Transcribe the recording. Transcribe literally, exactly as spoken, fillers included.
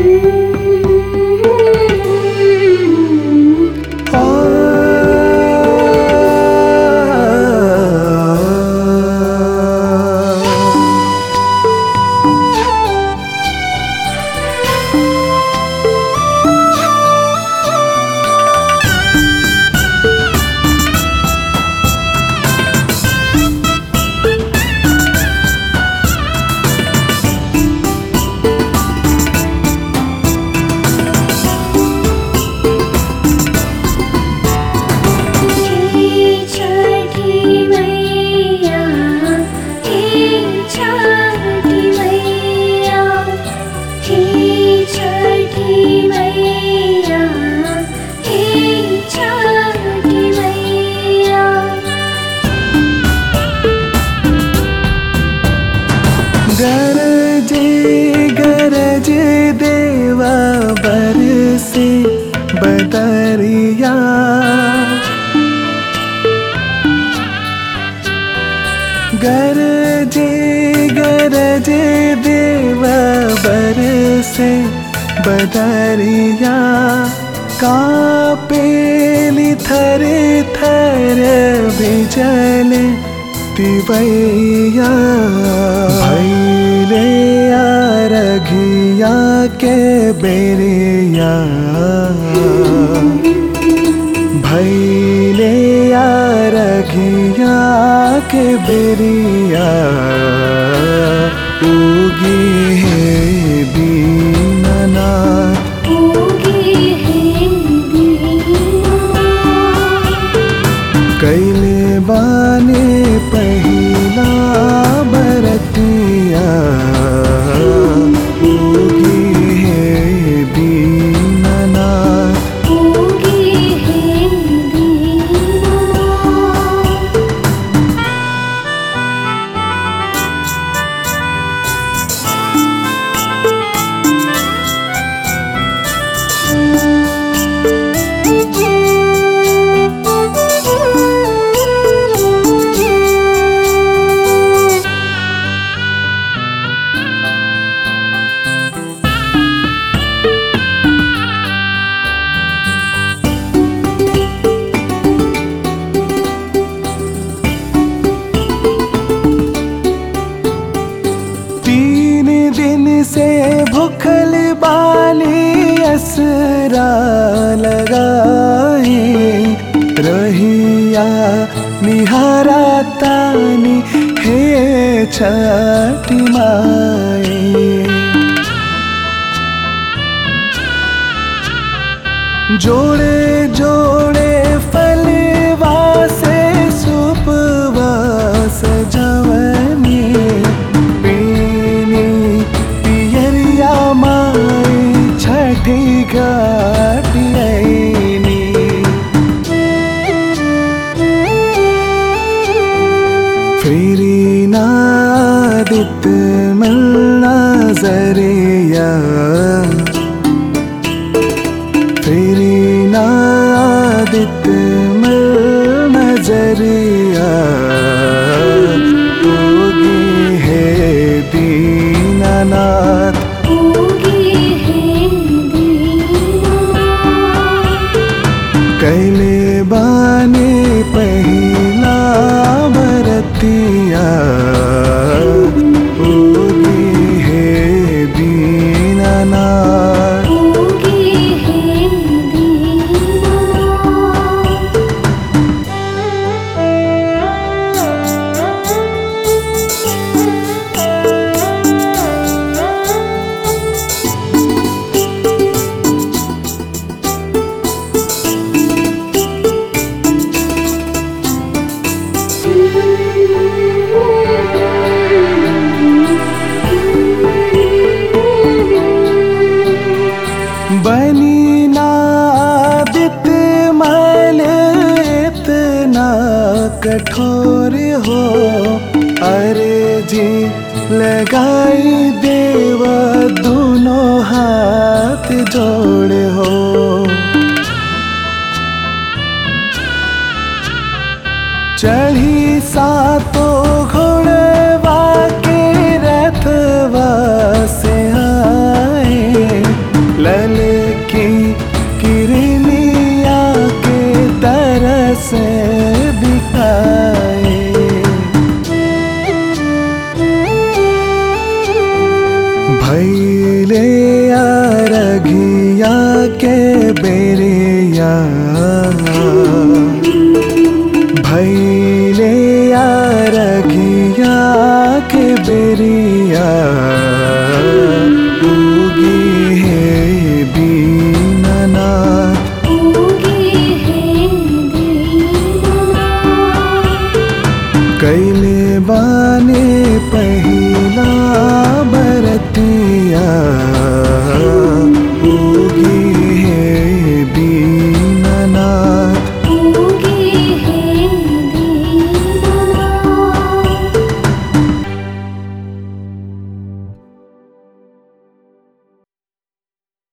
गरजे गरजे देवा बरसे बदरिया, गरजे गरजे देवा बरसे बदरिया, कापेली थर थर बिजले तिवैया। भैले अरघिया के बेरिया, भैले अरघिया के बेरिया, उगी है दीननाथ, कैले बाने पहिला बरतिया, उगी है दीननाथ। से भूखल बानी असरा लगाए, रहिया निहारा तानी हे छठी माए। जोड़े जोड़े फलवा से सुपवा सजवनी, छठी घाट आईनी। फेरी नादित मल नजरिया, फेरी नादित मल नजरिया, उगी है दीननाथ, कैले बाने पहिला बरतिया, उगी है दीननाथ। बनी नादित मल इतना कठोर हो, अरे जी लगाई देवा दोनों हाथ जोड़े हो। चढ़ी सातो घोड़वा के रथवा से आए, भैले अरघिया